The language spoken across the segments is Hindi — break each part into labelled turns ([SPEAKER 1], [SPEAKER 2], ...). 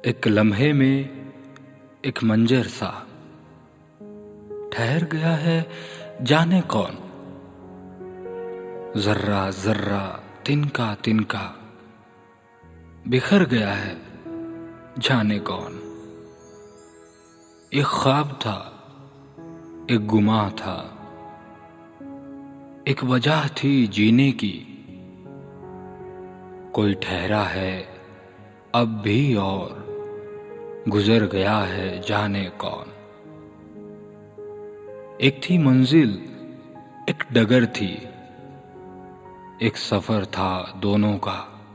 [SPEAKER 1] एक लम्हे में एक मंजर सा ठहर गया है, जाने कौन। जर्रा जर्रा तिनका तिनका बिखर गया है, जाने कौन। एक ख्वाब था, एक गुमा था, एक वजह थी जीने की। कोई ठहरा है अब भी और गुजर गया है, जाने कौन। एक थी मंजिल, एक डगर थी, एक सफर था दोनों का।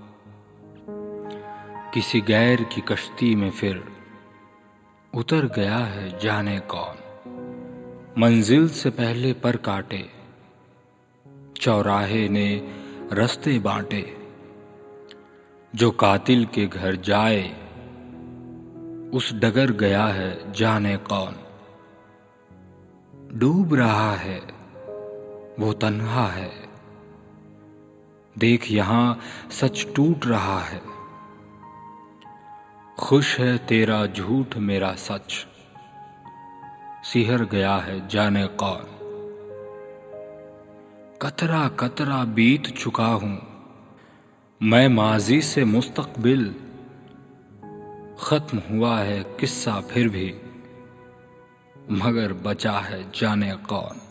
[SPEAKER 1] किसी गैर की कश्ती में फिर उतर गया है, जाने कौन। मंजिल से पहले पर काटे, चौराहे ने रास्ते बांटे। जो कातिल के घर जाए, उस डगर गया है, जाने कौन। डूब रहा है वो तन्हा है, देख यहां सच टूट रहा है। खुश है तेरा झूठ मेरा सच, सिहर गया है, जाने कौन। कतरा कतरा बीत चुका हूं मैं माजी से मुस्तकबिल। खत्म हुआ है किस्सा फिर भी, मगर बचा है, जाने कौन।